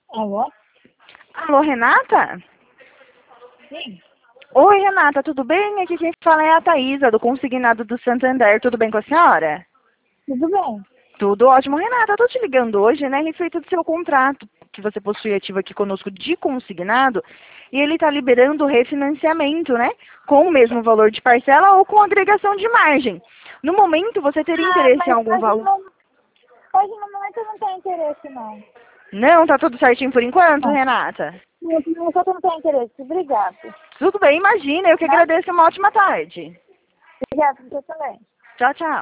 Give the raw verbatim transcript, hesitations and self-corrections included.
Alô? Alô, Renata? Sim. Oi, Renata, tudo bem? Aqui quem fala é a Thaísa, do Consignado do Santander. Tudo bem com a senhora? Tudo bem. Tudo ótimo, Renata. Eu tô te ligando hoje, né, a respeito do seu contrato que você possui ativo aqui conosco de consignado, e ele está liberando o refinanciamento, né, com o mesmo valor de parcela ou com agregação de margem. No momento, você teria Ah, interesse em mas algum hoje valor? no, hoje no momento eu não tenho interesse, não. Não, tá tudo certinho por enquanto, Não, Renata? no momento eu não tenho interesse. Obrigada. Tudo bem, imagina. Eu que Tá? agradeço. Uma ótima tarde. Obrigada, você também. Tchau, tchau.